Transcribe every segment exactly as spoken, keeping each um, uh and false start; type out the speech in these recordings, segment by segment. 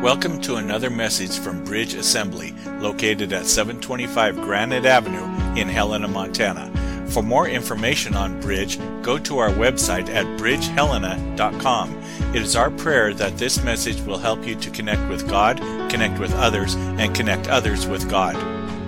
Welcome to another message from Bridge Assembly, located at seven twenty-five Granite Avenue in Helena, Montana. For more information on Bridge, go to our website at bridge helena dot com. It is our prayer that this message will help you to connect with God, connect with others, and connect others with God.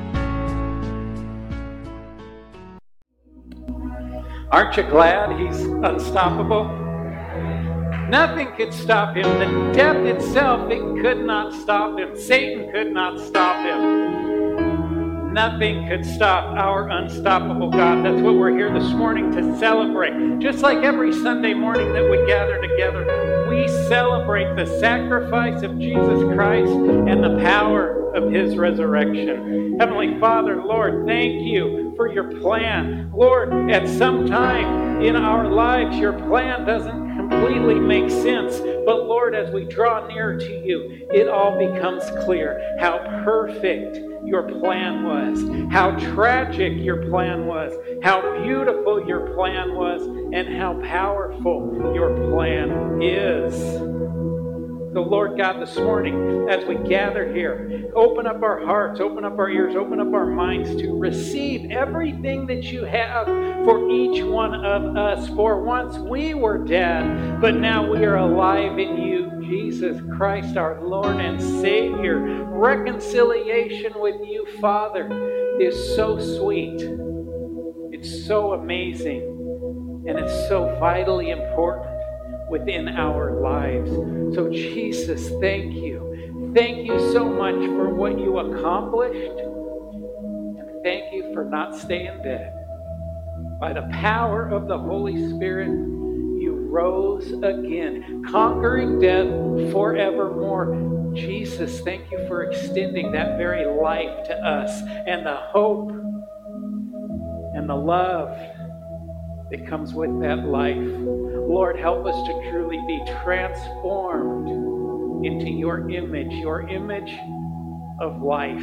Aren't you glad he's unstoppable? Nothing could stop him. The death itself, it could not stop him. Satan could not stop him. Nothing could stop our unstoppable God. That's what we're here this morning to celebrate. Just like every Sunday morning that we gather together, we celebrate the sacrifice of Jesus Christ and the power of his resurrection. Heavenly Father, Lord, thank you for your plan. Lord, at some time in our lives, your plan doesn't completely make sense. But Lord, as we draw near to you, it all becomes clear how perfect your plan was, how tragic your plan was, how beautiful your plan was, and how powerful your plan is. So Lord God, this morning, as we gather here, open up our hearts, open up our ears, open up our minds to receive everything that you have for each one of us. For once we were dead, but now we are alive in you, Jesus Christ, our Lord and Savior. Reconciliation with you, Father, is so sweet. It's so amazing. And it's so vitally important within our lives. So Jesus, thank you. Thank you so much for what you accomplished. And thank you for not staying dead. By the power of the Holy Spirit, you rose again, conquering death forevermore. Jesus, thank you for extending that very life to us and the hope and the love that comes with that life. Lord, help us to truly be transformed into your image, your image of life.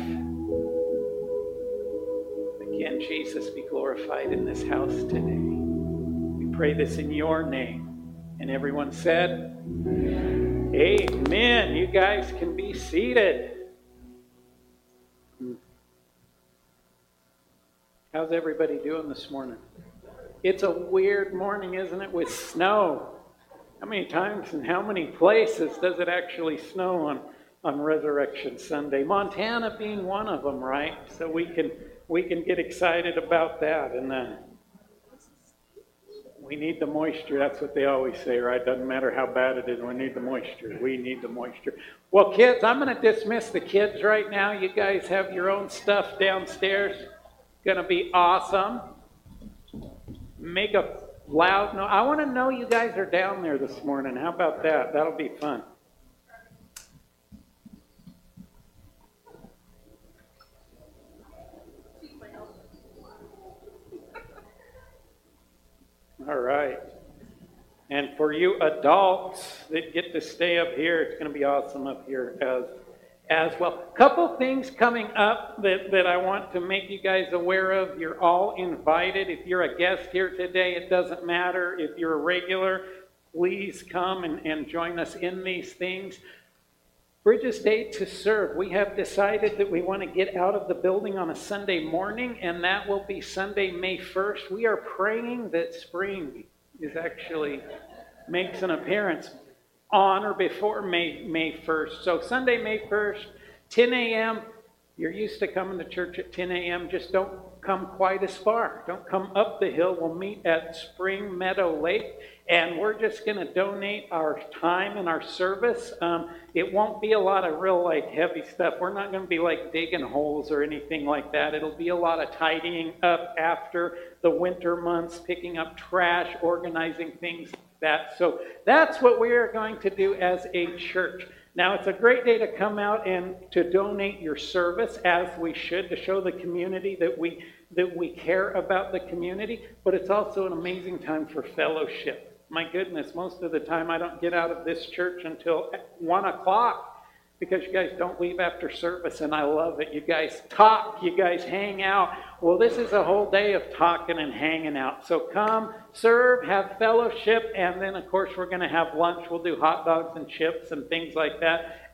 Again, Jesus, be glorified in this house today. We pray this in your name. And everyone said, Amen. You guys can be seated. How's everybody doing this morning? It's a weird morning, isn't it, with snow? How many times and how many places does it actually snow on, on Resurrection Sunday? Montana being one of them, right? So we can we can get excited about that. And uh, we need the moisture. That's what they always say, right? Doesn't matter how bad it is, we need the moisture. We need the moisture. Well, kids, I'm going to dismiss the kids right now. You guys have your own stuff downstairs. Going to be awesome. Make a loud noise. I want to know you guys are down there this morning. How about that? That'll be fun. All right. And for you adults that get to stay up here, it's going to be awesome up here as as well. Couple things coming up that, that I want to make you guys aware of. You're all invited. If you're a guest here today, it doesn't matter. If you're a regular, please come and, and join us in these things. Bridges Day to Serve. We have decided that we want to get out of the building on a Sunday morning, and that will be Sunday, May first. We are praying that spring is actually makes an appearance on or before May May first. So Sunday, May first, ten a.m. You're used to coming to church at ten a.m. Just don't come quite as far. Don't come up the hill. We'll meet at Spring Meadow Lake, and we're just going to donate our time and our service. Um, it won't be a lot of real like heavy stuff. We're not going to be like digging holes or anything like that. It'll be a lot of tidying up after the winter months, picking up trash, organizing things. That. So that's what we are going to do as a church. Now, it's a great day to come out and to donate your service, as we should, to show the community that we that we care about the community, but it's also an amazing time for fellowship. My goodness, most of the time I don't get out of this church until one o'clock because you guys don't leave after service, and I love it. You guys talk, you guys hang out. Well, this is a whole day of talking and hanging out. So come, serve, have fellowship, and then, of course, we're going to have lunch. We'll do hot dogs and chips and things like that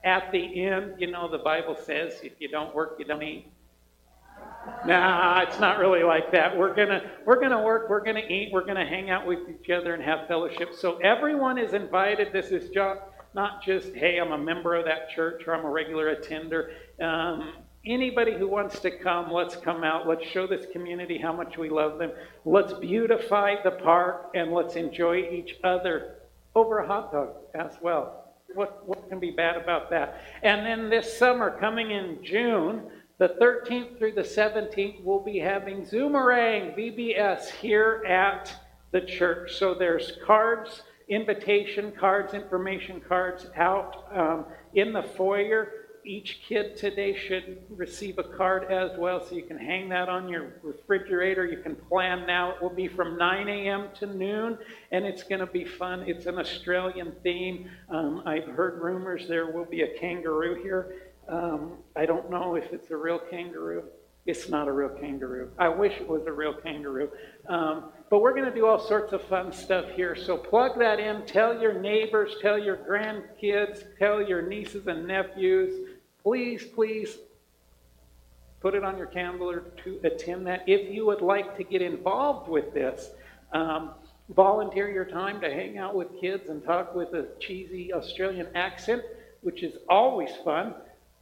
at the end, you know, the Bible says, if you don't work, you don't eat. Nah, it's not really like that. We're gonna we're gonna work, we're gonna eat, we're gonna hang out with each other and have fellowship. So everyone is invited. This is just, not just, hey, I'm a member of that church or I'm a regular attender. Um, anybody who wants to come, let's come out. Let's show this community how much we love them. Let's beautify the park and let's enjoy each other over a hot dog as well. What what can be bad about that? And then this summer, coming in June, the thirteenth through the seventeenth, we'll be having Zoomerang V B S here at the church. So there's cards, invitation cards, information cards out um, in the foyer. Each kid today should receive a card as well, so you can hang that on your refrigerator. You can plan now. It will be from nine a.m. to noon, and it's going to be fun. It's an Australian theme. Um, I've heard rumors there will be a kangaroo here. Um, I don't know if it's a real kangaroo. It's not a real kangaroo. I wish it was a real kangaroo. Um, but we're going to do all sorts of fun stuff here. So plug that in. Tell your neighbors, tell your grandkids, tell your nieces and nephews. Please, please put it on your calendar to attend that. If you would like to get involved with this, um, volunteer your time to hang out with kids and talk with a cheesy Australian accent, which is always fun.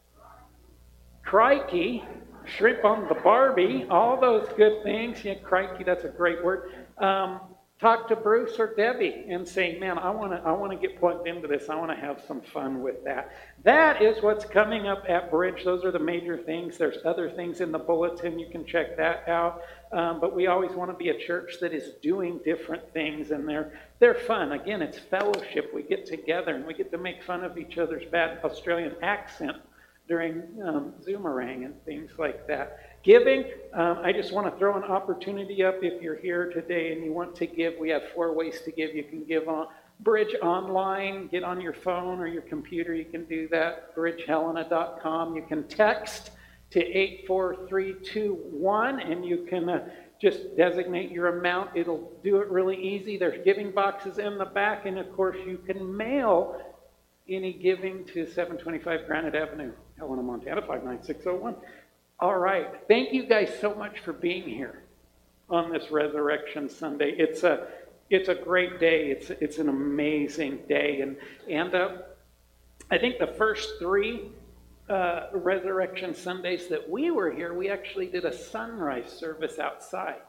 Crikey, shrimp on the Barbie, all those good things. Yeah, crikey, that's a great word. Um, talk to Bruce or Debbie and say, man, I want to I want to get plugged into this. I want to have some fun with that. That is what's coming up at Bridge. Those are the major things. There's other things in the bulletin. You can check that out. Um, but we always want to be a church that is doing different things, and they're, they're fun. Again, it's fellowship. We get together, and we get to make fun of each other's bad Australian accent during um, Zoomerang and things like that. Giving, um, I just want to throw an opportunity up. If you're here today and you want to give, we have four ways to give. You can give on Bridge online, get on your phone or your computer, you can do that, bridge helena dot com. You can text to eight four three two one, and you can uh, just designate your amount. It'll do it really easy. There's giving boxes in the back, and of course you can mail any giving to seven twenty-five Granite Avenue, Helena, Montana, five nine six oh one. All right. Thank you guys so much for being here on this Resurrection Sunday. It's a it's a great day. It's it's an amazing day. And and uh, I think the first three uh, Resurrection Sundays that we were here, we actually did a sunrise service outside.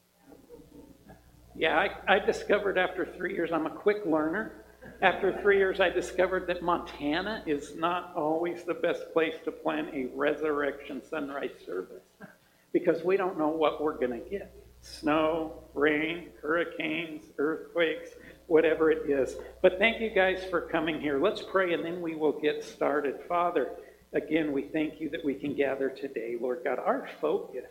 Yeah, I, I discovered after three years, I'm a quick learner. After three years, I discovered that Montana is not always the best place to plan a resurrection sunrise service because we don't know what we're going to get. Snow, rain, hurricanes, earthquakes, whatever it is. But thank you guys for coming here. Let's pray and then we will get started. Father, again, we thank you that we can gather today, Lord God. Our focus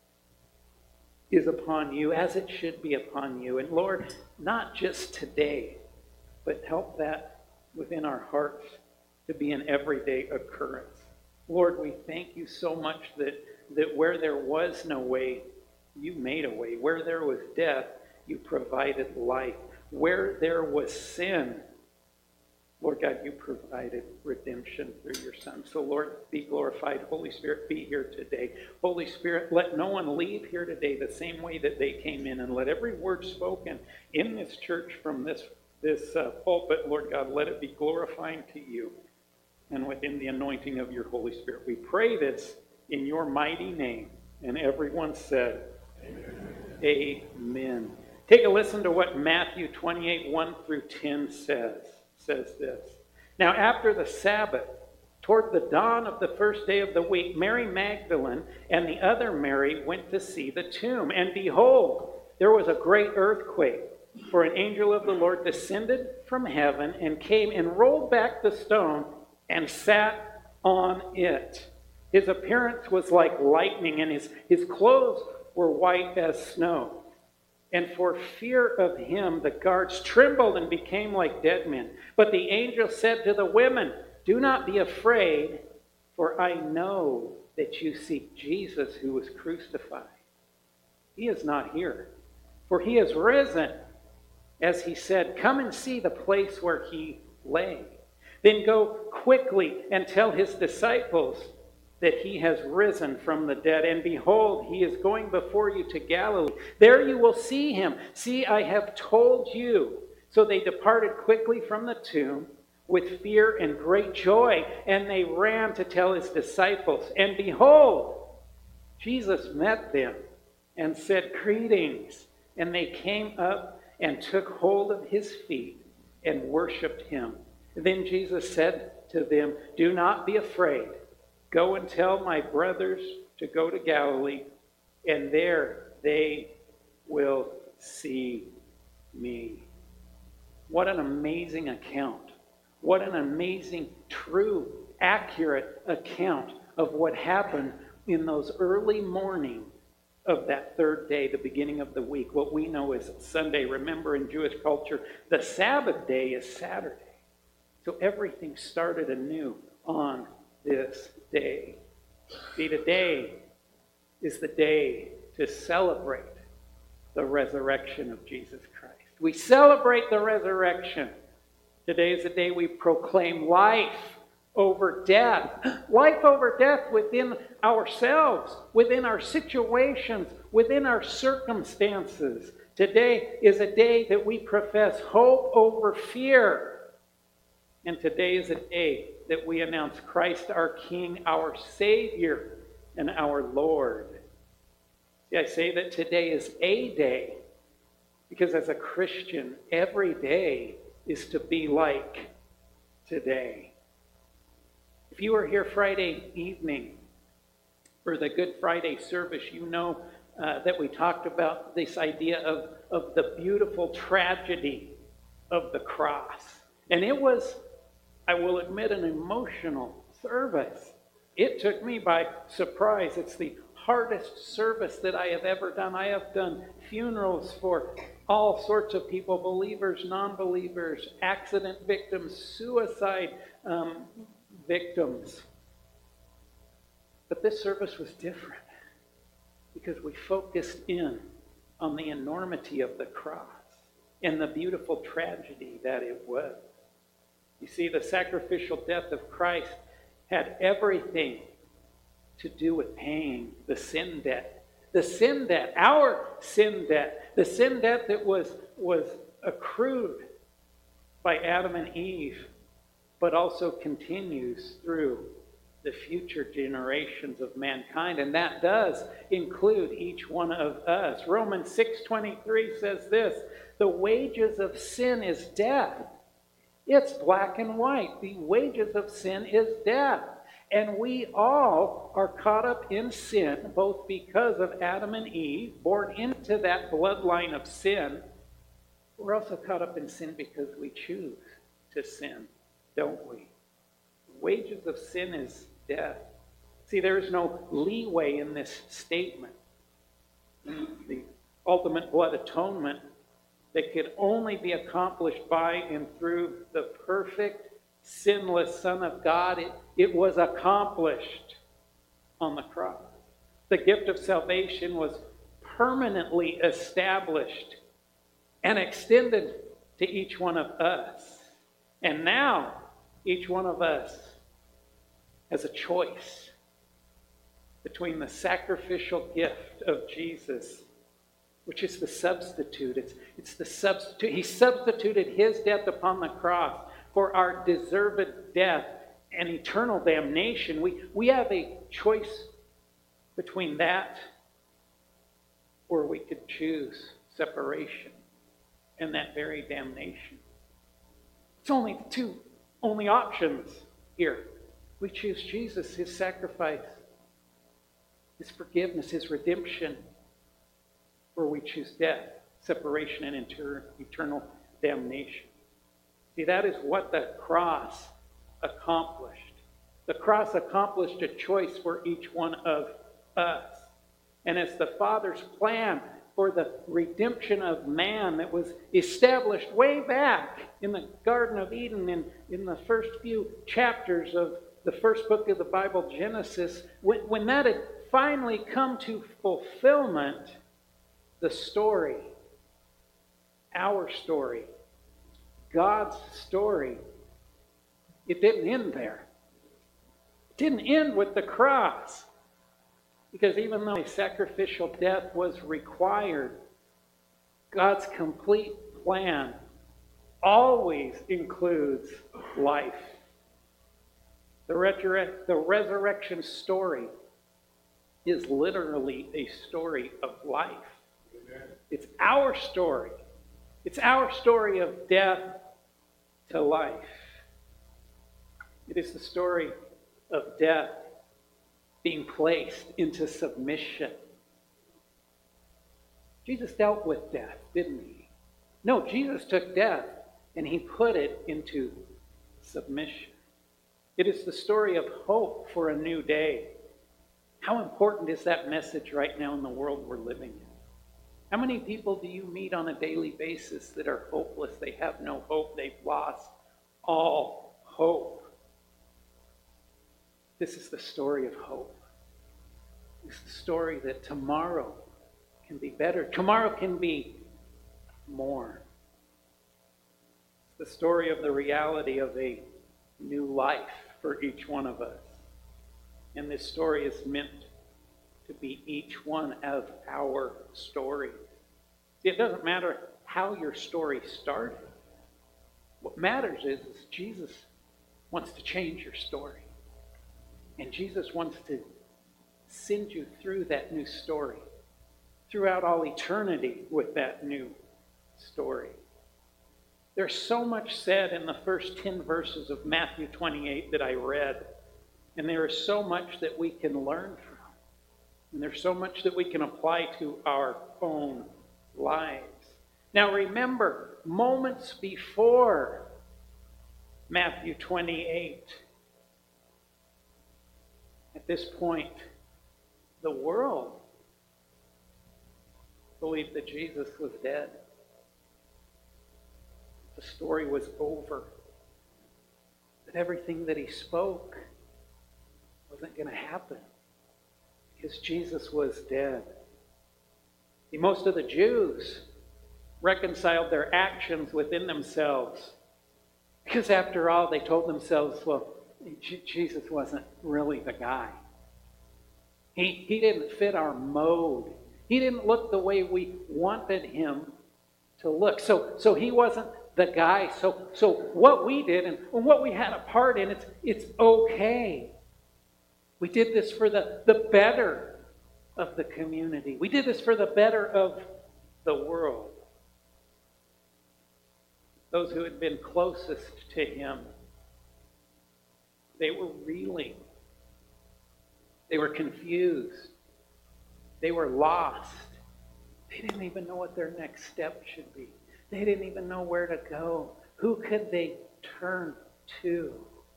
is upon you as it should be upon you. And Lord, not just today, but help that within our hearts to be an everyday occurrence. Lord, we thank you so much that, that where there was no way, you made a way. Where there was death, you provided life. Where there was sin, Lord God, you provided redemption through your Son. So Lord, be glorified. Holy Spirit, be here today. Holy Spirit, let no one leave here today the same way that they came in, and let every word spoken in this church from this This uh, pulpit, Lord God, let it be glorifying to you and within the anointing of your Holy Spirit. We pray this in your mighty name. And everyone said, Amen. Amen. Take a listen to what Matthew twenty-eight, one through ten says. It says this. Now after the Sabbath, toward the dawn of the first day of the week, Mary Magdalene and the other Mary went to see the tomb. And behold, there was a great earthquake. For an angel of the Lord descended from heaven and came and rolled back the stone and sat on it. His appearance was like lightning, and his, his clothes were white as snow. And for fear of him, the guards trembled and became like dead men. But the angel said to the women, "Do not be afraid, for I know that you seek Jesus who was crucified. He is not here, for he is risen. As he said, come and see the place where he lay. Then go quickly and tell his disciples that he has risen from the dead. And behold, he is going before you to Galilee. There you will see him. See, I have told you. So they departed quickly from the tomb with fear and great joy, and they ran to tell his disciples. And behold, Jesus met them and said, "Greetings." And they came up and took hold of his feet and worshipped him. Then Jesus said to them, "Do not be afraid. Go and tell my brothers to go to Galilee, and there they will see me." What an amazing account. What an amazing, true, accurate account of what happened in those early morning of that third day, the beginning of the week, what we know as Sunday. Remember, in Jewish culture, the Sabbath day is Saturday. So everything started anew on this day. See, today is the day to celebrate the resurrection of Jesus Christ. We celebrate the resurrection. Today is the day we proclaim life over death. Life over death within ourselves, within our situations, within our circumstances. Today is a day that we profess hope over fear. And today is a day that we announce Christ our King, our Savior, and our Lord. See, I say that today is a day because as a Christian, every day is to be like today. If you were here Friday evening for the Good Friday service, you know uh, that we talked about this idea of, of the beautiful tragedy of the cross. And it was, I will admit, an emotional service. It took me by surprise. It's the hardest service that I have ever done. I have done funerals for all sorts of people, believers, non-believers, accident victims, suicide um, victims. But this service was different because we focused in on the enormity of the cross and the beautiful tragedy that it was. You see, the sacrificial death of Christ had everything to do with paying the sin debt. The sin debt, our sin debt, the sin debt that was, was accrued by Adam and Eve, but also continues through the future generations of mankind. And that does include each one of us. Romans six twenty-three says this, "The wages of sin is death." It's black and white. The wages of sin is death. And we all are caught up in sin, both because of Adam and Eve, born into that bloodline of sin. We're also caught up in sin because we choose to sin, don't we? The wages of sin is death. See, there is no leeway in this statement. The ultimate blood atonement that could only be accomplished by and through the perfect, sinless Son of God, it, it was accomplished on the cross. The gift of salvation was permanently established and extended to each one of us. And now, each one of us has a choice between the sacrificial gift of Jesus, which is the substitute. It's, it's the substitute. He substituted his death upon the cross for our deserved death and eternal damnation. We, we have a choice between that, or we could choose separation and that very damnation. It's only the two only options here. We choose Jesus, his sacrifice, his forgiveness, his redemption, or we choose death, separation, and inter- eternal damnation. See, that is what the cross accomplished. The cross accomplished a choice for each one of us. And it's the Father's plan for the redemption of man that was established way back in the Garden of Eden in, in the first few chapters of the first book of the Bible, Genesis. When, when that had finally come to fulfillment, the story, our story, God's story, it didn't end there. It didn't end with the cross. Because even though a sacrificial death was required, God's complete plan always includes life. The, resurre- the resurrection story is literally a story of life. Amen. It's our story. It's our story of death to life. It is the story of death being placed into submission. Jesus dealt with death, didn't he? No, Jesus took death and he put it into submission. It is the story of hope for a new day. How important is that message right now in the world we're living in? How many people do you meet on a daily basis that are hopeless? They have no hope. They've lost all hope. This is the story of hope. It's the story that tomorrow can be better. Tomorrow can be more. It's the story of the reality of a new life for each one of us. And this story is meant to be each one of our stories. See, it doesn't matter how your story started. What matters is, is Jesus wants to change your story. And Jesus wants to send you through that new story, throughout all eternity with that new story. There's so much said in the first ten verses of Matthew twenty-eight that I read, and there is so much that we can learn from. And there's so much that we can apply to our own lives. Now remember, moments before Matthew twenty-eight, at this point, the world believed that Jesus was dead. The story was over. That everything that he spoke wasn't going to happen because Jesus was dead. See, most of the Jews reconciled their actions within themselves because after all, they told themselves, well, Jesus wasn't really the guy. He, he didn't fit our mode. He didn't look the way we wanted him to look. So, so he wasn't the guy. So, so what we did and what we had a part in, it's, it's okay. We did this for the, the better of the community. We did this for the better of the world. Those who had been closest to him, they were reeling. They were confused. They were lost. They didn't even know what their next step should be. They didn't even know where to go. Who could they turn to?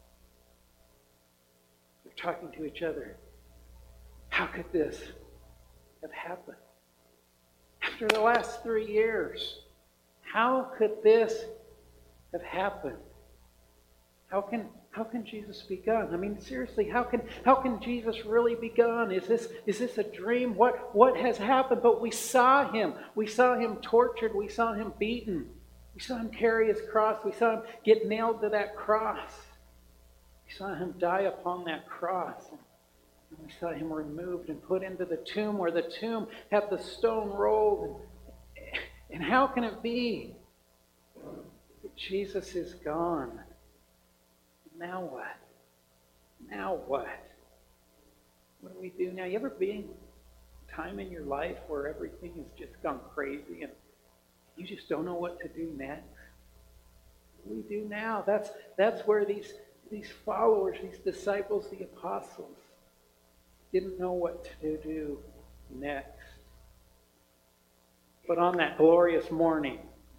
They're talking to each other. How could this have happened? After the last three years, how could this have happened? How can how can Jesus be gone? I mean, seriously, how can how can Jesus really be gone? Is this is this a dream? What what has happened? But we saw him. We saw him tortured. We saw him beaten. We saw him carry his cross. We saw him get nailed to that cross. We saw him die upon that cross. And we saw him removed and put into the tomb where the tomb had the stone rolled. And, and how can it be that Jesus is gone? Now what? Now what? What do we do now? You ever been a time in your life where everything has just gone crazy and you just don't know what to do next? What do we do now? That's that's where these these followers, these disciples, the apostles, didn't know what to do next. But on that glorious morning,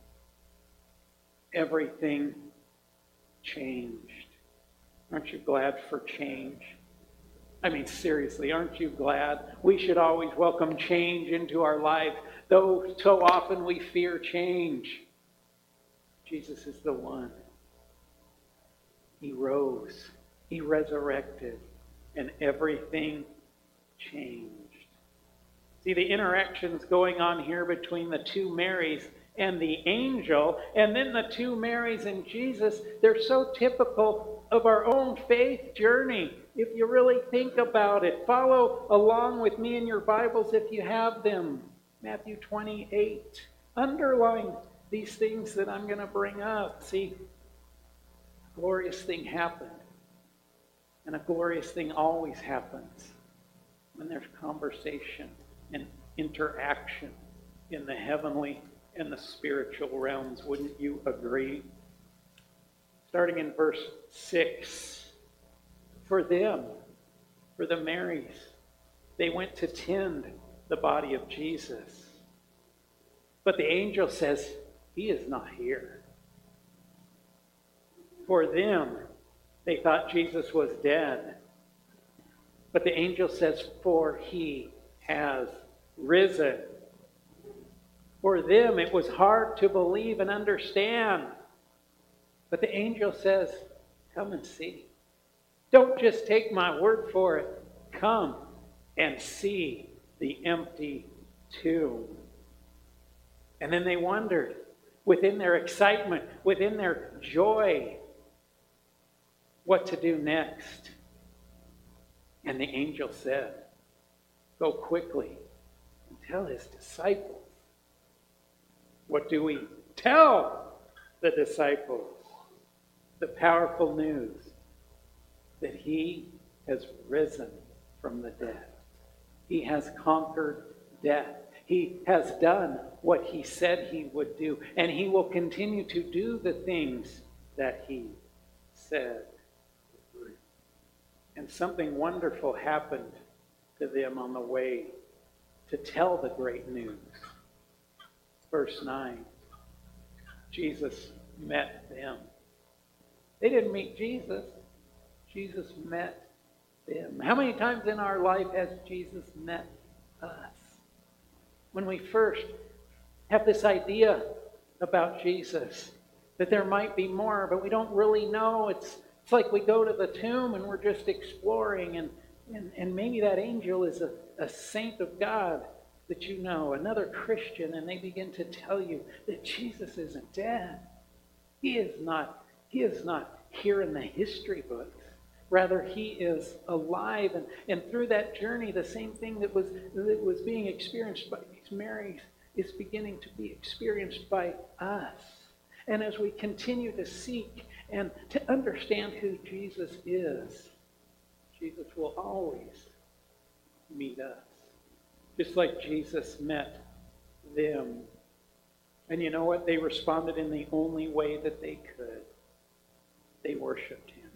everything changed. Aren't you glad for change? I mean, seriously, aren't you glad? We should always welcome change into our life, though so often we fear change. Jesus is the one. He rose. He resurrected. And everything changed. See, the interactions going on here between the two Marys and the angel, and then the two Marys and Jesus, they're so typical of our own faith journey. If you really think about it, follow along with me in your Bibles if you have them. Matthew twenty-eight. Underline these things that I'm going to bring up. See, a glorious thing happened. And a glorious thing always happens when there's conversation and interaction in the heavenly and the spiritual realms. Wouldn't you agree? Starting in verse six. For them, for the Marys, they went to tend the body of Jesus. But the angel says, he is not here. For them, they thought Jesus was dead. But the angel says, for he has risen. For them, it was hard to believe and understand. But the angel says, come and see. Don't just take my word for it. Come and see the empty tomb. And then they wondered, within their excitement, within their joy, what to do next. And the angel said, go quickly and tell his disciples. What do we tell the disciples? The powerful news that he has risen from the dead. He has conquered death. He has done what he said he would do. And he will continue to do the things that he said. And something wonderful happened to them on the way to tell the great news. Verse nine. Jesus met them. They didn't meet Jesus. Jesus met them. How many times in our life has Jesus met us? When we first have this idea about Jesus, that there might be more, but we don't really know. It's it's like we go to the tomb and we're just exploring, and, and, and maybe that angel is a, a saint of God that you know, another Christian, and they begin to tell you that Jesus isn't dead. He is not, he is not here in the history books. Rather, he is alive. And, and through that journey, the same thing that was, that was being experienced by these Marys is beginning to be experienced by us. And as we continue to seek and to understand who Jesus is, Jesus will always meet us. Just like Jesus met them. And you know what? They responded in the only way that they could. They worshiped him.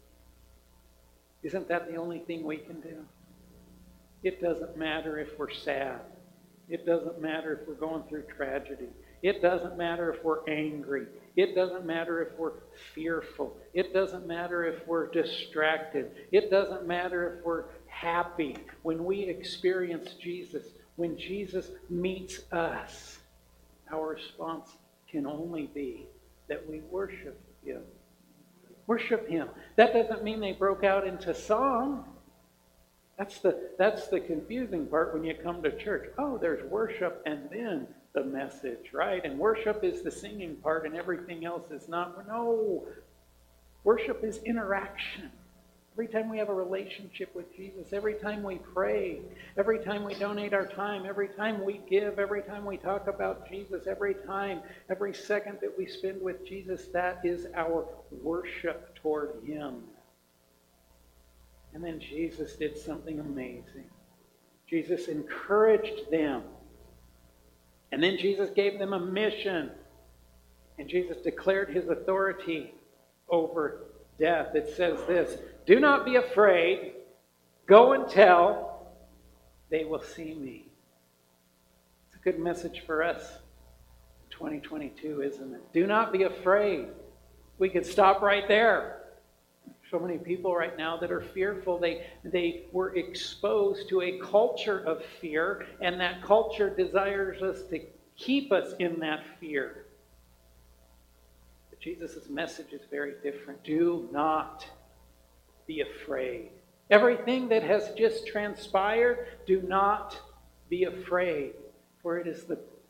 Isn't that the only thing we can do? It doesn't matter if we're sad. It doesn't matter if we're going through tragedy. It doesn't matter if we're angry. It doesn't matter if we're fearful. It doesn't matter if we're distracted. It doesn't matter if we're happy. When we experience Jesus, when Jesus meets us, our response can only be that we worship him. Worship him. That doesn't mean they broke out into song. That's the, that's the confusing part when you come to church. Oh, there's worship and then the message, right? And worship is the singing part and everything else is not. No. Worship is interaction. Every time we have a relationship with Jesus, every time we pray, every time we donate our time, every time we give, every time we talk about Jesus, every time, every second that we spend with Jesus, that is our worship toward him. And then Jesus did something amazing. Jesus encouraged them. And then Jesus gave them a mission. And Jesus declared his authority over death. It says this, do not be afraid. Go and tell. They will see me. It's a good message for us in twenty twenty-two, isn't it? Do not be afraid. We could stop right there. So many people right now that are fearful, they, they were exposed to a culture of fear, and that culture desires us to keep us in that fear. But Jesus' message is very different. Do not be afraid. Everything that has just transpired, do not be afraid, for it is the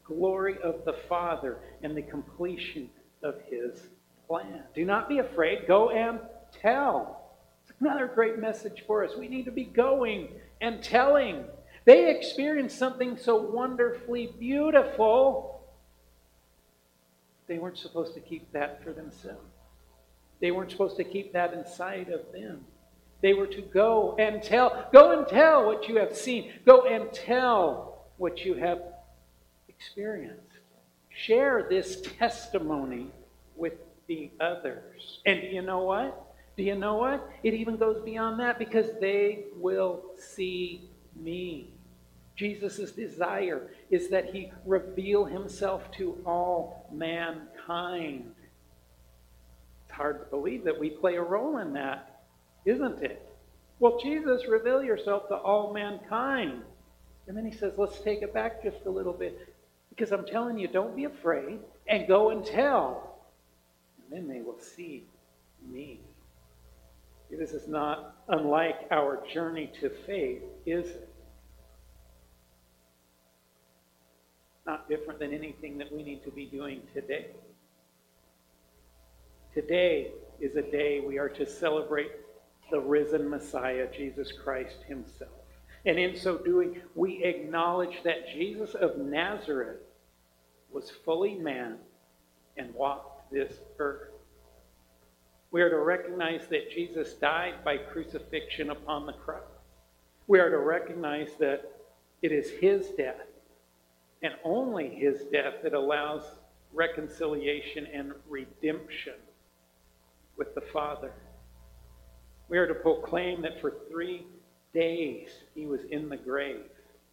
glory of the Father and the completion of his plan. Do not be afraid. Go and tell. It's another great message for us. We need to be going and telling. They experienced something so wonderfully beautiful. They weren't supposed to keep that for themselves. They weren't supposed to keep that inside of them. They were to go and tell. Go and tell what you have seen. Go and tell what you have experienced. Share this testimony with the others. And do you know what? Do you know what? It even goes beyond that, because they will see me. Jesus' desire is that he reveal himself to all mankind. It's hard to believe that we play a role in that, isn't it? Well, Jesus, reveal yourself to all mankind. And then he says, let's take it back just a little bit. Because I'm telling you, don't be afraid, and go and tell. And then they will see me. This is not unlike our journey to faith, is it? Not different than anything that we need to be doing today. Today is a day we are to celebrate the risen Messiah, Jesus Christ himself. And in so doing, we acknowledge that Jesus of Nazareth was fully man and walked this earth. We are to recognize that Jesus died by crucifixion upon the cross. We are to recognize that it is his death, and only his death, that allows reconciliation and redemption with the Father. We are to proclaim that for three days he was in the grave.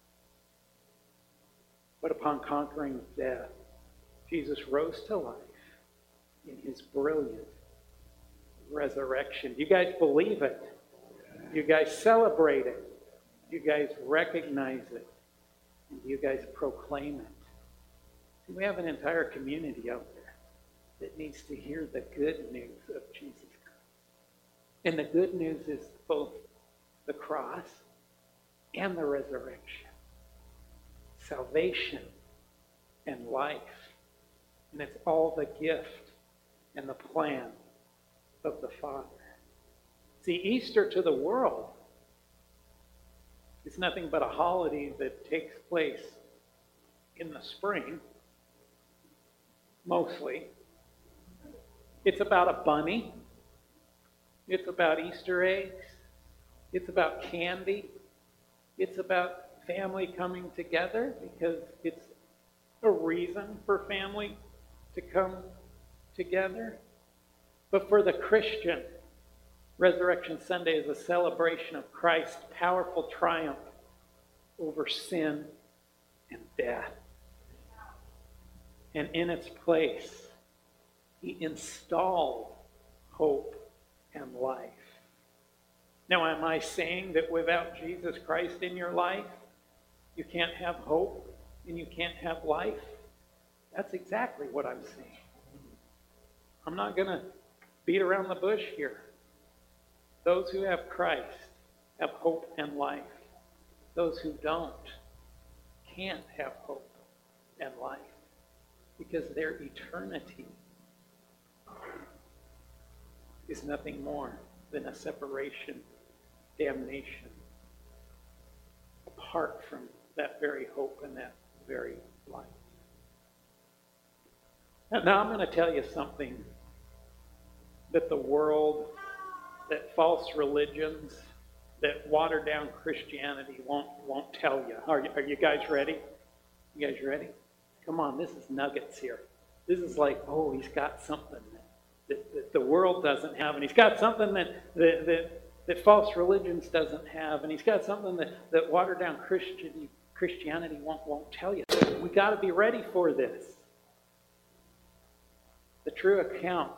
But upon conquering death, Jesus rose to life in his brilliant resurrection. You guys believe it? You guys celebrate it? You guys recognize it? And you guys proclaim it? We have an entire community out there that needs to hear the good news of Jesus Christ. And the good news is both the cross and the resurrection. Salvation and life. And it's all the gift and the plan of the Father. See, Easter to the world is nothing but a holiday that takes place in the spring, mostly. It's about a bunny. It's about Easter eggs. It's about candy. It's about family coming together, because it's a reason for family to come together. But for the Christian, Resurrection Sunday is a celebration of Christ's powerful triumph over sin and death. And in its place, he installed hope and life. Now, am I saying that without Jesus Christ in your life, you can't have hope and you can't have life? That's exactly what I'm saying. I'm not going to beat around the bush here. Those who have Christ have hope and life. Those who don't can't have hope and life, because their eternity is nothing more than a separation, damnation, apart from that very hope and that very life. Now I'm going to tell you something that the world, that false religions, that watered down Christianity won't won't tell you. Are you, are you guys ready? You guys ready? Come on, this is nuggets here. This is like, oh, he's got something that, that, that the world doesn't have, and he's got something that that, that that false religions doesn't have, and he's got something that, that watered down Christian, Christianity won't won't tell you. We got to be ready for this. The true account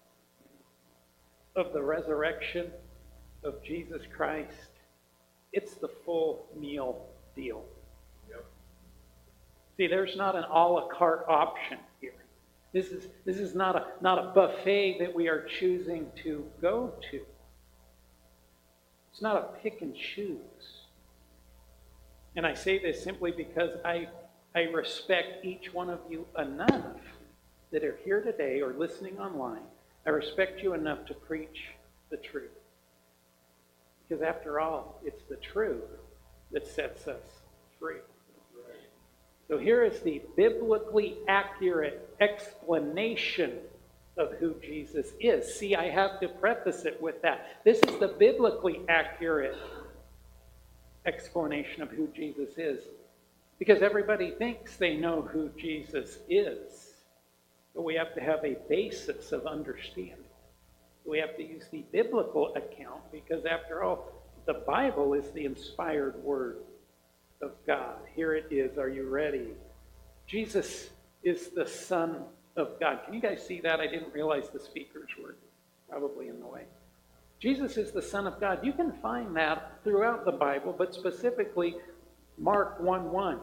of the resurrection of Jesus Christ, it's the full meal deal. Yep. See, there's not an a la carte option here. This is this is not a not a buffet that we are choosing to go to. It's not a pick and choose. And I say this simply because I I respect each one of you enough that are here today or listening online. I respect you enough to preach the truth. Because after all, it's the truth that sets us free. So here is the biblically accurate explanation of who Jesus is. See, I have to preface it with that. This is the biblically accurate explanation of who Jesus is. Because everybody thinks they know who Jesus is. But we have to have a basis of understanding. We have to use the biblical account because, after all, the Bible is the inspired word of God. Here it is. Are you ready? Jesus is the Son of God. Can you guys see that? I didn't realize the speakers were probably in the way. Jesus is the Son of God. You can find that throughout the Bible, but specifically Mark one one.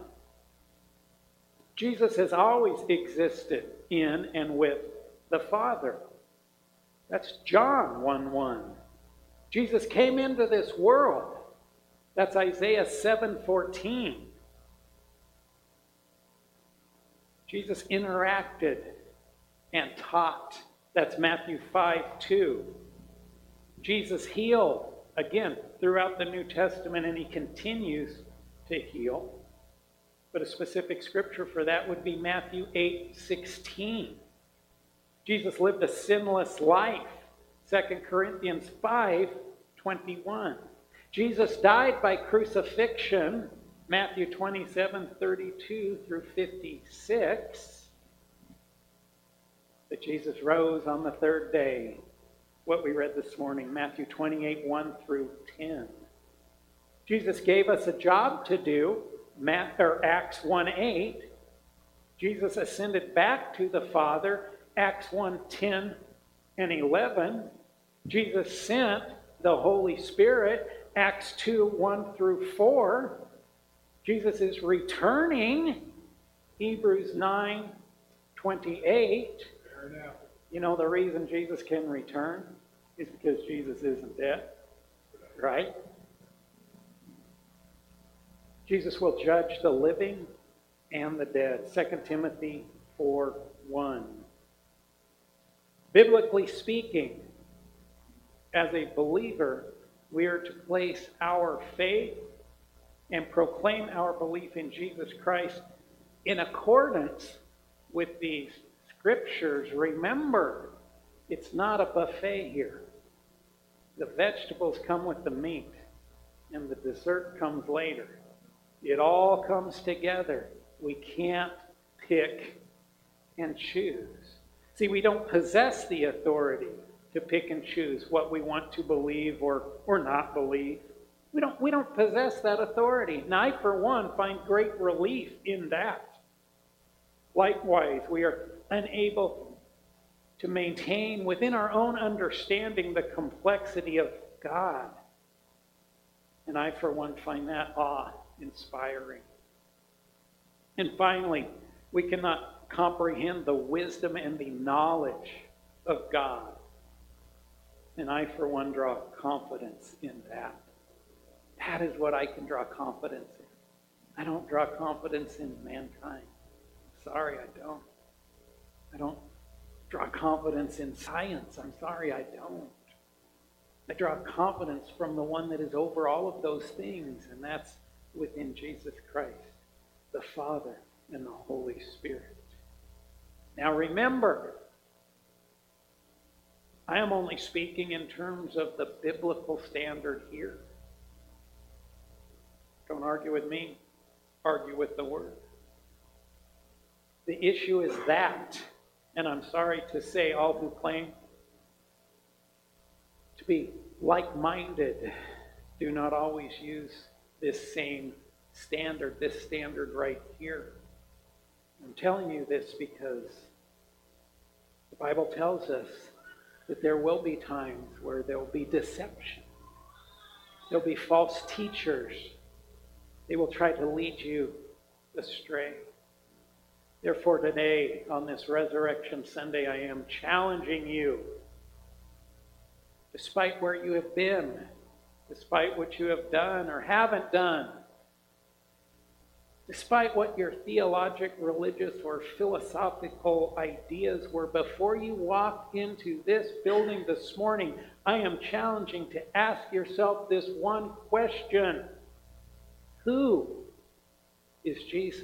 Jesus has always existed in and with the Father. That's John one one. Jesus came into this world. That's Isaiah seven fourteen. Jesus interacted and taught. That's Matthew five two. Jesus healed, again, throughout the New Testament, and he continues to heal. But a specific scripture for that would be Matthew eight sixteen. Jesus lived a sinless life. Second Corinthians five twenty-one. Jesus died by crucifixion. Matthew twenty-seven thirty-two through fifty-six. But Jesus rose on the third day. What we read this morning, Matthew twenty-eight one through ten. Jesus gave us a job to do. Acts one eight. Jesus ascended back to the Father. Acts one ten and eleven. Jesus sent the Holy Spirit. Acts two one through four. Jesus is returning. Hebrews nine twenty-eight. You know the reason Jesus can return is because Jesus isn't dead. Right? Jesus will judge the living and the dead. Second Timothy four one. Biblically speaking, as a believer, we are to place our faith and proclaim our belief in Jesus Christ in accordance with these scriptures. Remember, it's not a buffet here. The vegetables come with the meat, and the dessert comes later. It all comes together. We can't pick and choose. See, we don't possess the authority to pick and choose what we want to believe or, or not believe. We don't, we don't possess that authority. And I, for one, find great relief in that. Likewise, we are unable to maintain within our own understanding the complexity of God. And I, for one, find that awe-inspiring. And finally, we cannot comprehend the wisdom and the knowledge of God. And I, for one, draw confidence in that. That is what I can draw confidence in. I don't draw confidence in mankind. Sorry, I don't. I don't draw confidence in science. I'm sorry, I don't. I draw confidence from the one that is over all of those things, and that's within Jesus Christ, the Father and the Holy Spirit. Now remember, I am only speaking in terms of the biblical standard here. Don't argue with me, argue with the Word. The issue is that, and I'm sorry to say, all who claim to be like-minded do not always use this same standard, this standard right here. I'm telling you this because the Bible tells us that there will be times where there will be deception. There'll be false teachers. They will try to lead you astray. Therefore, today, on this Resurrection Sunday, I am challenging you, despite where you have been, despite what you have done or haven't done, Despite what your theologic, religious, or philosophical ideas were before you walked into this building this morning, I am challenging to ask yourself this one question. Who is Jesus?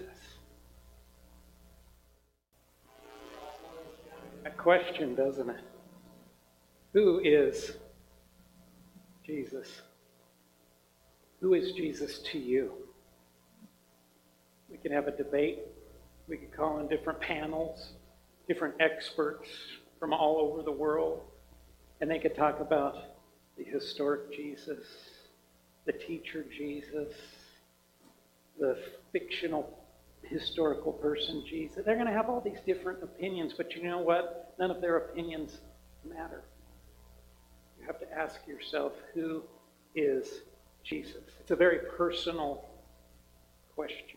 A question, doesn't it? Who is Jesus? Who is Jesus to you? We could have a debate. We could call in different panels, different experts from all over the world, and they could talk about the historic Jesus, the teacher Jesus, the fictional historical person Jesus. They're going to have all these different opinions, but you know what? None of their opinions matter. You have to ask yourself, who is Jesus? It's a very personal question.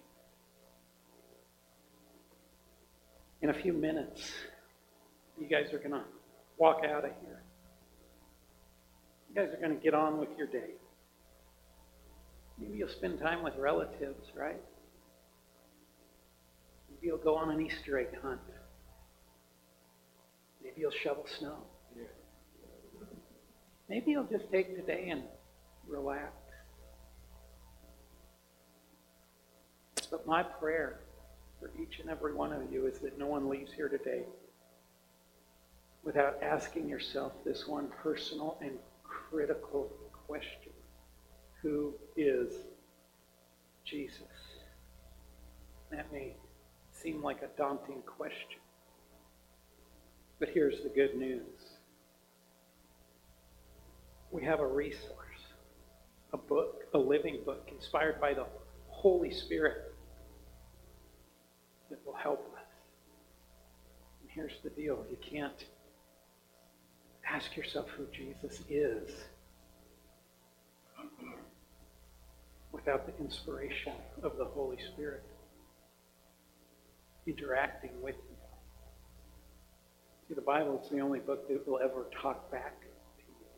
In a few minutes, you guys are going to walk out of here. You guys are going to get on with your day. Maybe you'll spend time with relatives, right? Maybe you'll go on an Easter egg hunt. Maybe you'll shovel snow. Maybe you'll just take today and relax. But my prayer for each and every one of you is that no one leaves here today without asking yourself this one personal and critical question. Who is Jesus? That may seem like a daunting question, but here's the good news. We have a resource, a book, a living book inspired by the Holy Spirit that will help us. And here's the deal. You can't ask yourself who Jesus is without the inspiration of the Holy Spirit interacting with you. See, the Bible is the only book that will ever talk back to you.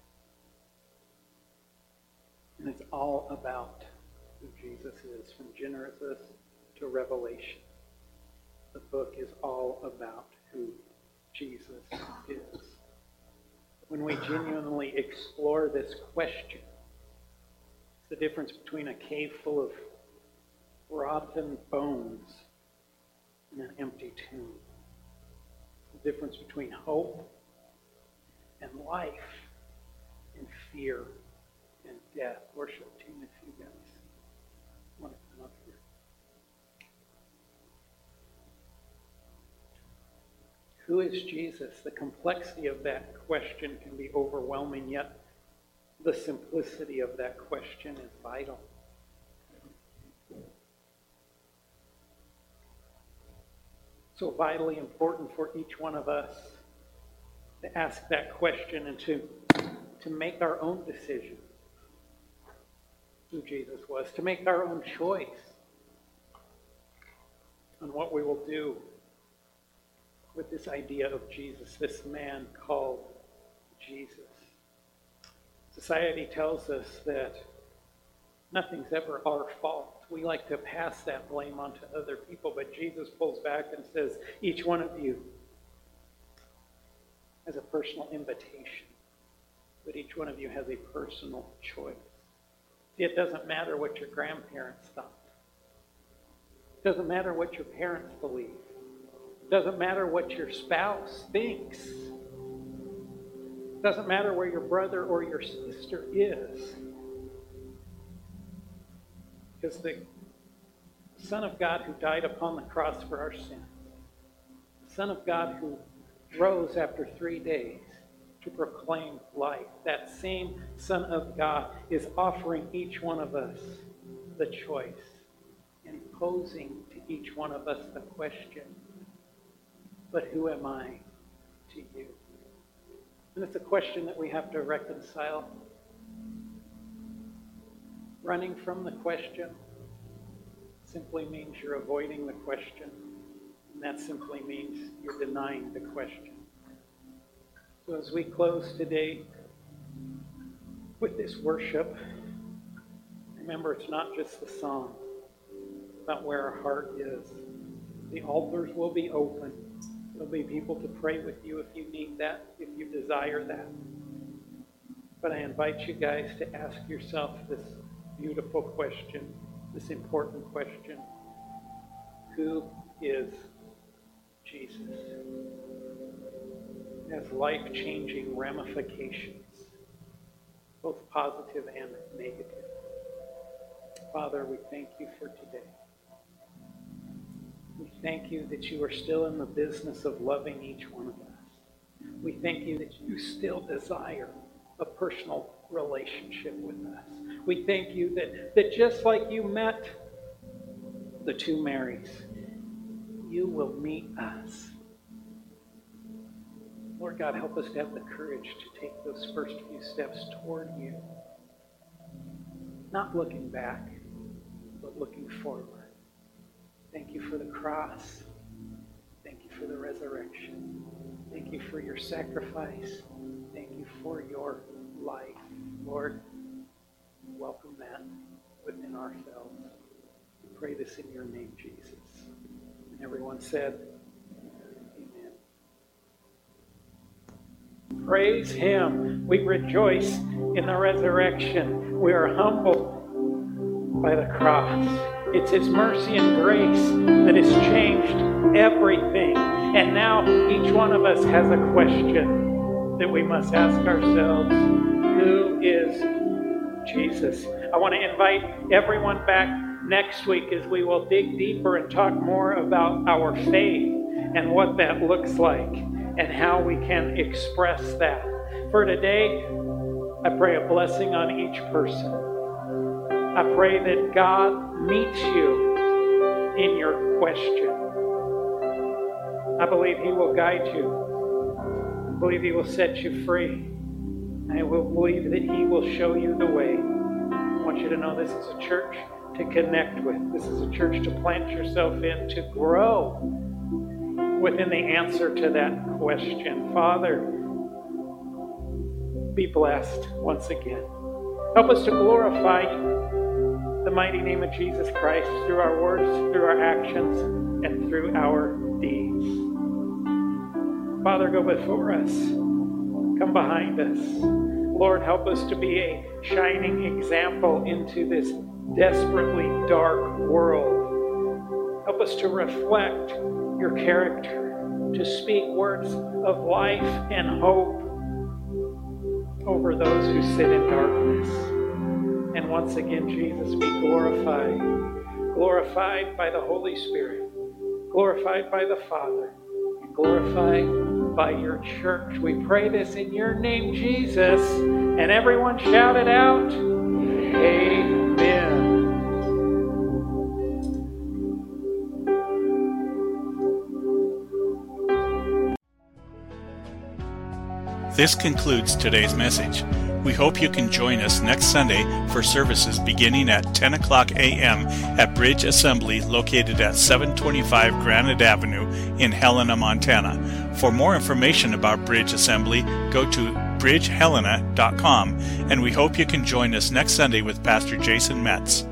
And it's all about who Jesus is, from Genesis to Revelation. The book is all about who Jesus is. When we genuinely explore this question, it's the difference between a cave full of rotten bones and an empty tomb. It's the difference between hope and life and fear and death. Worship team, if you guys want to come up here. Who is Jesus? The complexity of that question can be overwhelming, yet the simplicity of that question is vital. So vitally important for each one of us to ask that question and to, to make our own decision who Jesus was, to make our own choice on what we will do with this idea of Jesus, this man called Jesus. Society tells us that nothing's ever our fault. We like to pass that blame onto other people, but Jesus pulls back and says, each one of you has a personal invitation, but each one of you has a personal choice. See, it doesn't matter what your grandparents thought. It doesn't matter what your parents believe. It doesn't matter what your spouse thinks. It doesn't matter where your brother or your sister is. Because the Son of God who died upon the cross for our sins, the Son of God who rose after three days to proclaim life, that same Son of God is offering each one of us the choice and posing to each one of us the question, but who am I to you? And it's a question that we have to reconcile. Running from the question simply means you're avoiding the question, and that simply means you're denying the question. So as we close today with this worship, remember it's not just the song, about where our heart is. The altars will be open. There'll be people to pray with you if you need that, if you desire that. But I invite you guys to ask yourself this beautiful question, this important question. Who is Jesus? It has life-changing ramifications, both positive and negative. Father, we thank you for today. We thank you that you are still in the business of loving each one of us. We thank you that you still desire a personal relationship with us. We thank you that, that just like you met the two Marys, you will meet us. Lord God, help us to have the courage to take those first few steps toward you. Not looking back, but looking forward. Thank you for the cross. Thank you for the resurrection. Thank you for your sacrifice. Thank you for your life. Lord, welcome that within ourselves. We pray this in your name, Jesus. And everyone said, amen. Praise him. We rejoice in the resurrection. We are humbled by the cross. It's his mercy and grace that has changed everything. And now each one of us has a question that we must ask ourselves. Who is Jesus? I want to invite everyone back next week as we will dig deeper and talk more about our faith and what that looks like and how we can express that. For today, I pray a blessing on each person. I pray that God meets you in your question. I believe he will guide you. I believe he will set you free. I will believe that he will show you the way. I want you to know this is a church to connect with. This is a church to plant yourself in, to grow within the answer to that question. Father, be blessed once again. Help us to glorify the mighty name of Jesus Christ through our words, through our actions, and through our deeds. Father, go before us. Come behind us. Lord, help us to be a shining example into this desperately dark world. Help us to reflect your character, to speak words of life and hope over those who sit in darkness. And once again, Jesus, be glorified. Glorified by the Holy Spirit. Glorified by the Father. And glorified by your church. We pray this in your name, Jesus. And everyone shout it out. Amen. This concludes today's message. We hope you can join us next Sunday for services beginning at ten o'clock a.m. at Bridge Assembly located at seven twenty-five Granite Avenue in Helena, Montana. For more information about Bridge Assembly, go to bridge helena dot com, and we hope you can join us next Sunday with Pastor Jason Metz.